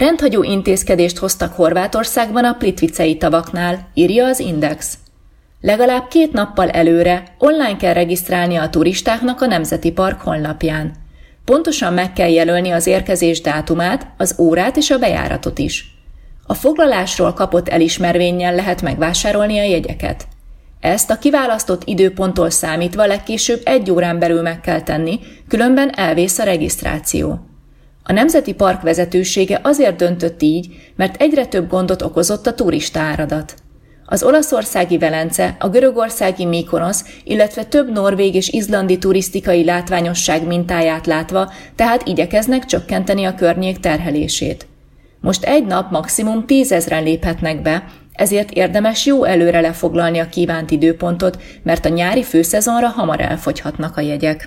Rendhagyó intézkedést hoztak Horvátországban a Plitvicei tavaknál, írja az Index. Legalább 2 nappal előre online kell regisztrálnia a turistáknak a Nemzeti Park honlapján. Pontosan meg kell jelölni az érkezés dátumát, az órát és a bejáratot is. A foglalásról kapott elismervénnyel lehet megvásárolni a jegyeket. Ezt a kiválasztott időponttól számítva legkésőbb 1 órán belül meg kell tenni, különben elvész a regisztráció. A Nemzeti Park vezetősége azért döntött így, mert egyre több gondot okozott a turistaáradat. Az olaszországi Velence, a görögországi Mykonosz, illetve több norvég és izlandi turisztikai látványosság mintáját látva, tehát igyekeznek csökkenteni a környék terhelését. Most egy nap maximum 10 000-en léphetnek be, ezért érdemes jó előre lefoglalni a kívánt időpontot, mert a nyári főszezonra hamar elfogyhatnak a jegyek.